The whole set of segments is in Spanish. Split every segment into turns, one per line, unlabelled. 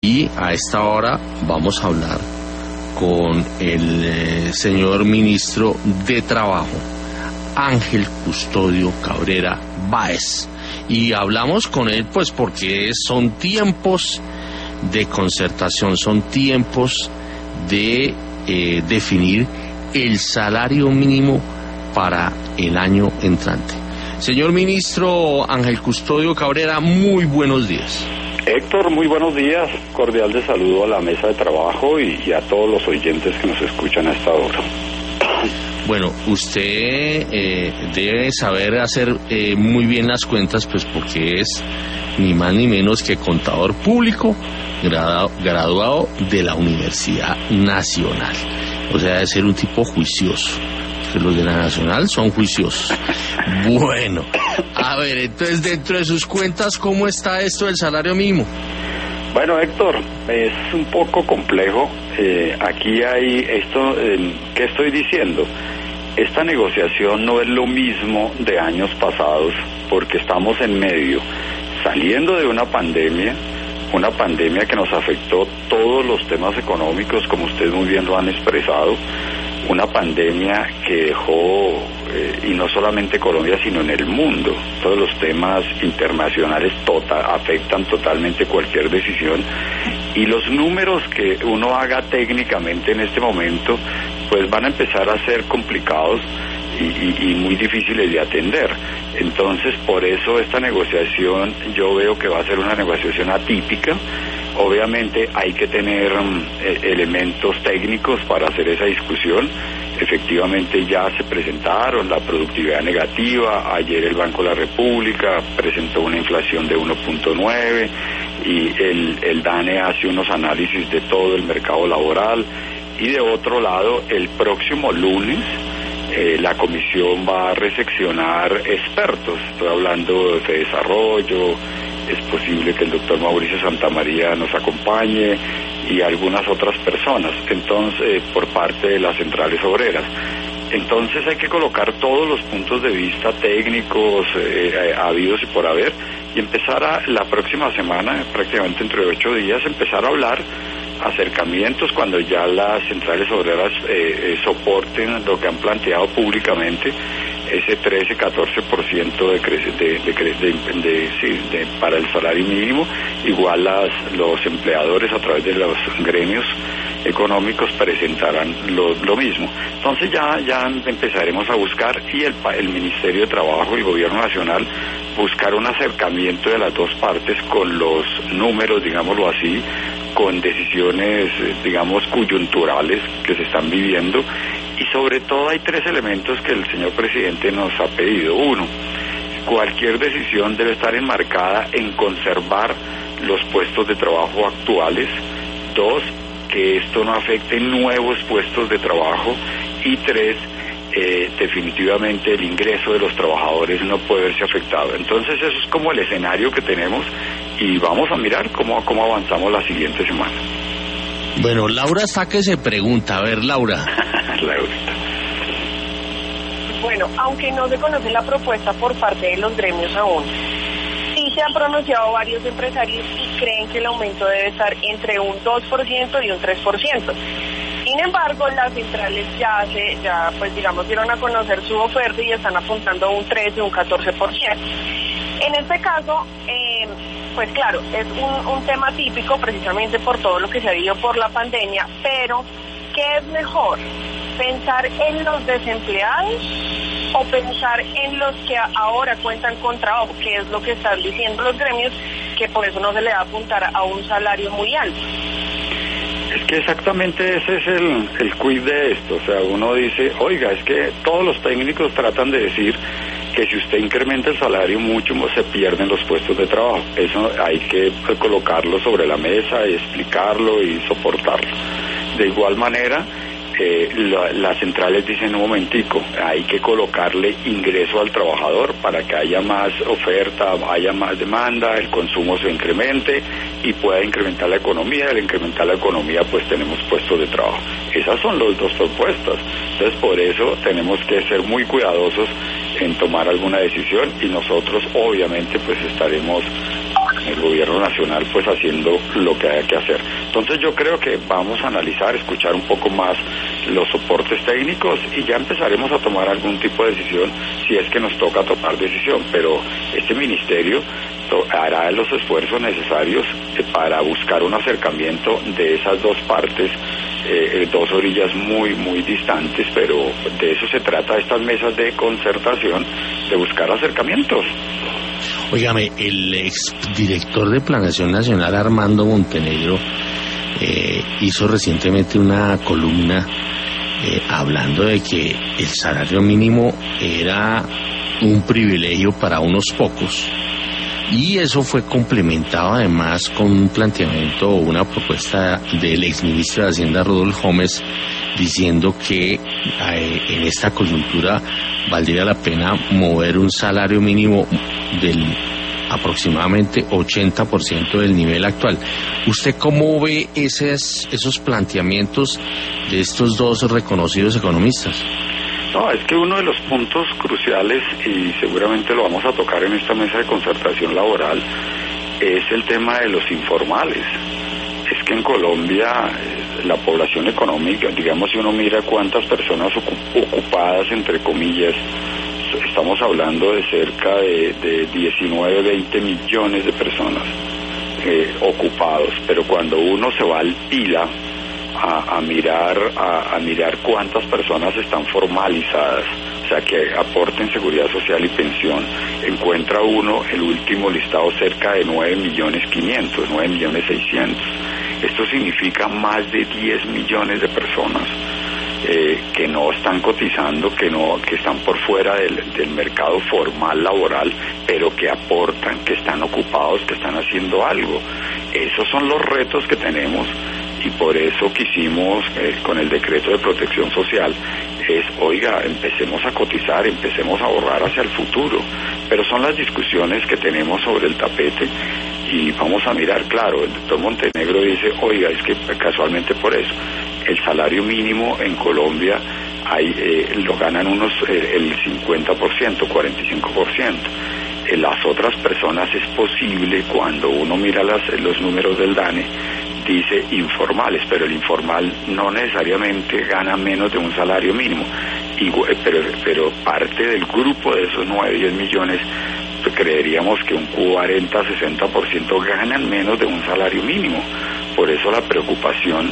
Y a esta hora vamos a hablar con el señor ministro de Trabajo, Ángel Custodio Cabrera Báez. Y hablamos con él pues porque son tiempos de concertación, son tiempos de definir el salario mínimo para el año entrante. Señor ministro Ángel Custodio Cabrera, muy buenos días.
Héctor, muy buenos días. Cordial de saludo a la mesa de trabajo y a todos los oyentes que nos escuchan a esta hora.
Bueno, usted debe saber hacer muy bien las cuentas, pues porque es ni más ni menos que contador público graduado de la Universidad Nacional. O sea, debe ser un tipo juicioso. Que los de la Nacional son juiciosos. Bueno, a ver, entonces dentro de sus cuentas, ¿cómo está esto del salario mínimo?
Bueno, Héctor, es un poco complejo. Aquí hay esto, ¿qué estoy diciendo? Esta negociación no es lo mismo de años pasados, porque estamos en medio, saliendo de una pandemia que nos afectó todos los temas económicos, como ustedes muy bien lo han expresado, una pandemia que dejó, y no solamente Colombia, sino en el mundo, todos los temas internacionales afectan totalmente cualquier decisión, y los números que uno haga técnicamente en este momento, pues van a empezar a ser complicados y muy difíciles de atender. Entonces, por eso esta negociación yo veo que va a ser una negociación atípica. Obviamente hay que tener elementos técnicos para hacer esa discusión. Efectivamente ya se presentaron la productividad negativa. Ayer el Banco de la República presentó una inflación de 1.9 y el DANE hace unos análisis de todo el mercado laboral. Y de otro lado, el próximo lunes la comisión va a recepcionar expertos. Estoy hablando de desarrollo. Es posible que el doctor Mauricio Santamaría nos acompañe y algunas otras personas, entonces, por parte de las centrales obreras. Entonces hay que colocar todos los puntos de vista técnicos habidos y por haber y empezar la próxima semana, prácticamente entre 8 días, empezar a hablar acercamientos cuando ya las centrales obreras soporten lo que han planteado públicamente, ese 13-14% para el salario mínimo. Igual los empleadores a través de los gremios económicos presentarán lo mismo. Entonces ya empezaremos a buscar, y el Ministerio de Trabajo y el Gobierno Nacional buscar un acercamiento de las dos partes con los números, digámoslo así, con decisiones, digamos, coyunturales que se están viviendo. Y sobre todo hay 3 elementos que el señor presidente nos ha pedido. 1, cualquier decisión debe estar enmarcada en conservar los puestos de trabajo actuales. 2, que esto no afecte nuevos puestos de trabajo. Y 3, definitivamente el ingreso de los trabajadores no puede verse afectado. Entonces eso es como el escenario que tenemos y vamos a mirar cómo avanzamos la siguiente semana.
Bueno, Laura está que se pregunta. A ver, Laura.
Laurita.
Bueno, aunque no se conoce la propuesta por parte de los gremios aún, sí se han pronunciado varios empresarios y creen que el aumento debe estar entre un 2% y un 3%. Sin embargo, las centrales ya dieron a conocer su oferta y están apuntando a un 13, un 14%. En este caso, pues claro, es un tema típico precisamente por todo lo que se ha vivido por la pandemia, pero ¿qué es mejor? ¿Pensar en los desempleados o pensar en los que ahora cuentan con trabajo, que es lo que están diciendo los gremios, que por eso no se le va a apuntar a un salario muy alto?
Es que exactamente ese es el quid de esto. O sea, uno dice, oiga, es que todos los técnicos tratan de decir que si usted incrementa el salario mucho, se pierden los puestos de trabajo. Eso hay que colocarlo sobre la mesa y explicarlo y soportarlo. De igual manera, las centrales dicen, un momentico, hay que colocarle ingreso al trabajador para que haya más oferta, haya más demanda, el consumo se incremente y pueda incrementar la economía. Al incrementar la economía, pues tenemos puestos de trabajo. Esas son las 2 propuestas. Entonces, por eso tenemos que ser muy cuidadosos en tomar alguna decisión y nosotros, obviamente, pues estaremos el gobierno nacional pues haciendo lo que haya que hacer. Entonces yo creo que vamos a analizar, escuchar un poco más los soportes técnicos y ya empezaremos a tomar algún tipo de decisión si es que nos toca tomar decisión, pero este ministerio hará los esfuerzos necesarios para buscar un acercamiento de esas dos partes, dos orillas muy distantes, pero de eso se trata estas mesas de concertación, de buscar acercamientos.
Óigame, el exdirector de Planeación Nacional, Armando Montenegro, hizo recientemente una columna hablando de que el salario mínimo era un privilegio para unos pocos, y eso fue complementado además con un planteamiento o una propuesta del exministro de Hacienda, Rodolfo Gómez, diciendo que en esta coyuntura valdría la pena mover un salario mínimo del aproximadamente 80% del nivel actual. ¿Usted cómo ve esos planteamientos de estos dos reconocidos economistas?
No, es que uno de los puntos cruciales, y seguramente lo vamos a tocar en esta mesa de concertación laboral, es el tema de los informales. Es que en Colombia la población económica, digamos, si uno mira cuántas personas ocupadas, entre comillas, estamos hablando de cerca de 19, 20 millones de personas ocupados, pero cuando uno se va al PILA a mirar cuántas personas están formalizadas, o sea, que aporten seguridad social y pensión, encuentra uno el último listado cerca de 9.500.000, 9.600.000. Esto significa más de 10 millones de personas que no están cotizando, que están por fuera del mercado formal laboral, pero que aportan, que están ocupados, que están haciendo algo. Esos son los retos que tenemos, y por eso quisimos, con el decreto de protección social, oiga, empecemos a cotizar, empecemos a ahorrar hacia el futuro. Pero son las discusiones que tenemos sobre el tapete, y vamos a mirar, claro, el doctor Montenegro dice, oiga, es que casualmente por eso, el salario mínimo en Colombia lo ganan unos el 50%, 45%. Las otras personas es posible, cuando uno mira los números del DANE, dice informales, pero el informal no necesariamente gana menos de un salario mínimo, pero parte del grupo de esos 9-10 millones, creeríamos que un 40-60% ganan menos de un salario mínimo. Por eso la preocupación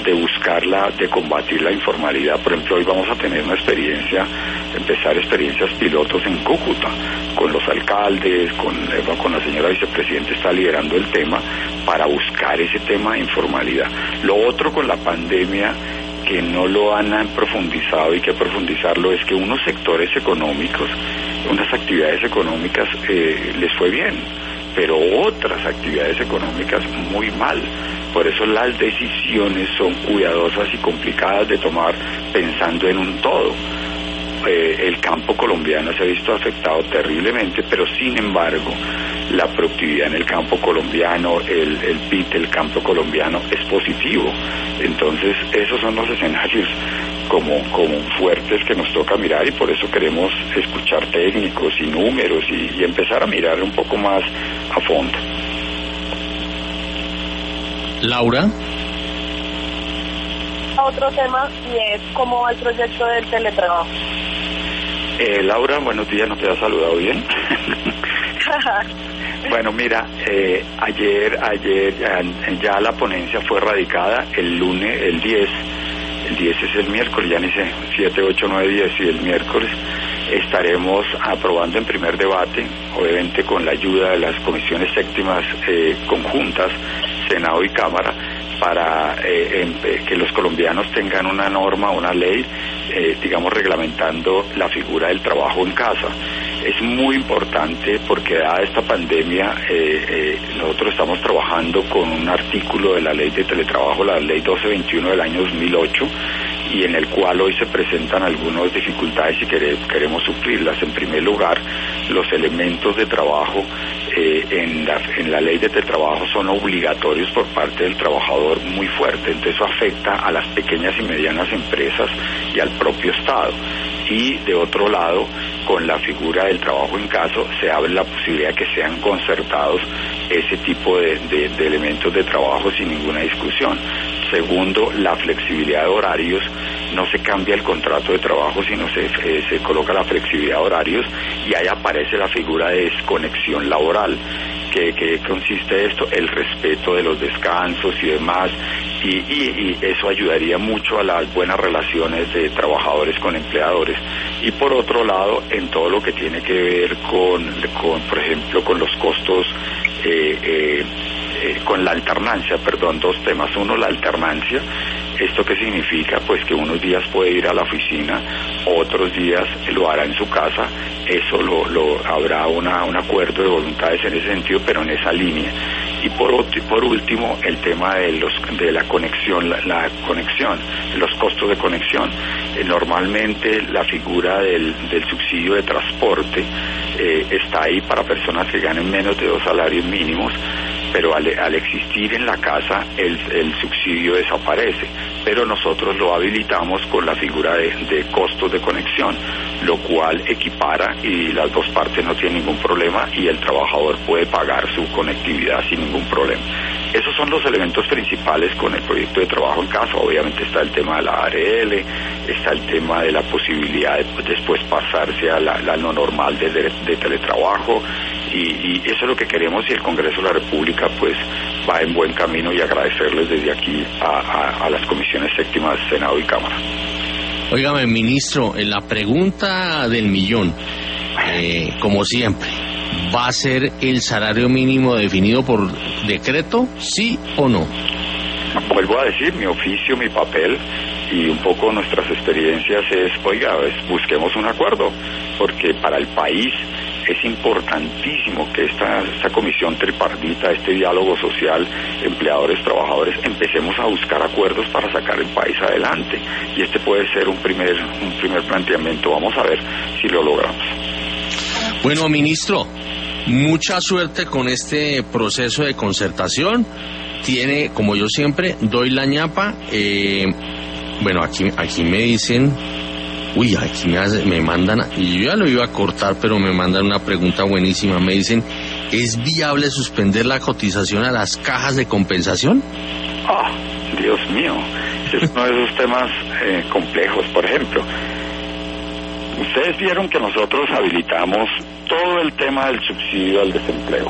de combatir la informalidad. Por ejemplo, hoy vamos a tener empezar experiencias pilotos en Cúcuta, con los alcaldes, con la señora vicepresidenta está liderando el tema para buscar ese tema de informalidad. Lo otro con la pandemia, que no lo han profundizado y que profundizarlo, es que unos sectores económicos, unas actividades económicas les fue bien, pero otras actividades económicas muy mal. Por eso las decisiones son cuidadosas y complicadas de tomar pensando en un todo. El campo colombiano se ha visto afectado terriblemente, pero sin embargo la productividad en el campo colombiano, el PIB del campo colombiano es positivo. Entonces esos son los escenarios como fuertes que nos toca mirar, y por eso queremos escuchar técnicos y números y empezar a mirar un poco más a fondo.
Laura.
Otro tema, y es cómo va el proyecto del teletrabajo.
Laura, buenos días, ¿no te has saludado bien? Bueno, mira, ayer ya la ponencia fue radicada, el 10 es el miércoles, ya ni sé, 7, 8, 9, 10, y el miércoles estaremos aprobando en primer debate, obviamente con la ayuda de las comisiones séptimas conjuntas, Senado y Cámara, para que los colombianos tengan una norma, una ley, digamos, reglamentando la figura del trabajo en casa. Es muy importante porque dada esta pandemia, nosotros estamos trabajando con un artículo de la ley de teletrabajo, la ley 1221 del año 2008, y en el cual hoy se presentan algunas dificultades y queremos suplirlas. En primer lugar, los elementos de trabajo en la ley de teletrabajo son obligatorios por parte del trabajador muy fuerte, entonces eso afecta a las pequeñas y medianas empresas y al propio Estado. Y de otro lado, con la figura del trabajo en casa se abre la posibilidad de que sean concertados ese tipo de elementos de trabajo sin ninguna discusión. Segundo, la flexibilidad de horarios, no se cambia el contrato de trabajo, sino se coloca la flexibilidad de horarios y ahí aparece la figura de desconexión laboral. ¿Qué consiste esto? El respeto de los descansos y demás, y eso ayudaría mucho a las buenas relaciones de trabajadores con empleadores. Y por otro lado, en todo lo que tiene que ver con por ejemplo, con los costos, con la alternancia, dos temas. Uno, la alternancia. ¿Esto qué significa? Pues que unos días puede ir a la oficina, otros días lo hará en su casa. Eso habrá un acuerdo de voluntades en ese sentido, pero en esa línea. Y por último, el tema de la conexión, la conexión, los costos de conexión. Normalmente la figura del subsidio de transporte está ahí para personas que ganen menos de 2 salarios mínimos, pero al existir en la casa el subsidio desaparece, pero nosotros lo habilitamos con la figura de costos de conexión, lo cual equipara y las dos partes no tienen ningún problema y el trabajador puede pagar su conectividad sin ningún problema. Esos son los elementos principales con el proyecto de trabajo en casa. Obviamente está el tema de la ARL, está el tema de la posibilidad de después pasarse a la no normal de teletrabajo, y eso es lo que queremos, y el Congreso de la República pues va en buen camino, y agradecerles desde aquí a las comisiones séptimas, Senado y Cámara.
Óigame, ministro, en la pregunta del millón, como siempre, ¿va a ser el salario mínimo definido por decreto, sí o no?
Vuelvo a decir, mi oficio, mi papel y un poco nuestras experiencias es, busquemos un acuerdo, porque para el país es importantísimo que esta comisión tripartita, este diálogo social, empleadores, trabajadores, empecemos a buscar acuerdos para sacar el país adelante, y este puede ser un primer planteamiento. Vamos a ver si lo logramos.
Bueno, ministro, mucha suerte con este proceso de concertación. Tiene, como yo siempre, doy la ñapa. Bueno, aquí me dicen, aquí me mandan, y yo ya lo iba a cortar, pero me mandan una pregunta buenísima. Me dicen, ¿es viable suspender la cotización a las cajas de compensación?
Dios mío, es uno de esos temas complejos. Por ejemplo, ustedes vieron que nosotros habilitamos todo el tema del subsidio al desempleo.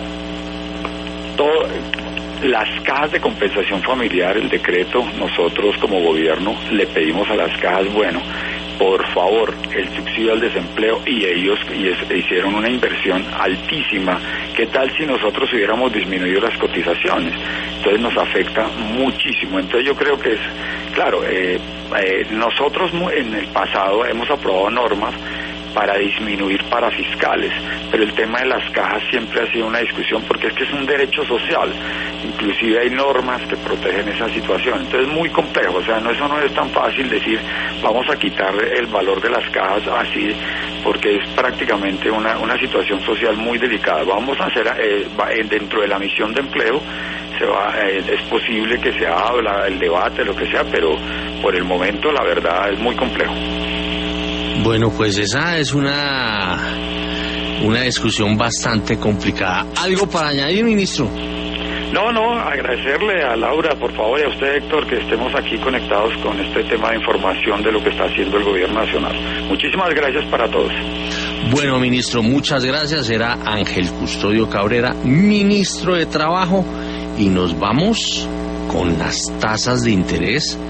Las cajas de compensación familiar, el decreto, nosotros como gobierno le pedimos a las cajas, por favor, el subsidio al desempleo, y ellos hicieron una inversión altísima. ¿Qué tal si nosotros hubiéramos disminuido las cotizaciones? Entonces nos afecta muchísimo. Entonces yo creo que es, claro, nosotros en el pasado hemos aprobado normas para disminuir parafiscales, pero el tema de las cajas siempre ha sido una discusión, porque es que es un derecho social, inclusive hay normas que protegen esa situación. Entonces es muy complejo, eso no es tan fácil decir vamos a quitar el valor de las cajas así, porque es prácticamente una situación social muy delicada. Vamos a hacer dentro de la misión de empleo, es posible que se habla, el debate, lo que sea, pero por el momento la verdad es muy complejo.
Bueno, pues esa es una discusión bastante complicada. ¿Algo para añadir, ministro?
No, agradecerle a Laura, por favor, y a usted, Héctor, que estemos aquí conectados con este tema de información de lo que está haciendo el gobierno nacional. Muchísimas gracias para todos.
Bueno, ministro, muchas gracias. Era Ángel Custodio Cabrera, ministro de Trabajo, y nos vamos con las tasas de interés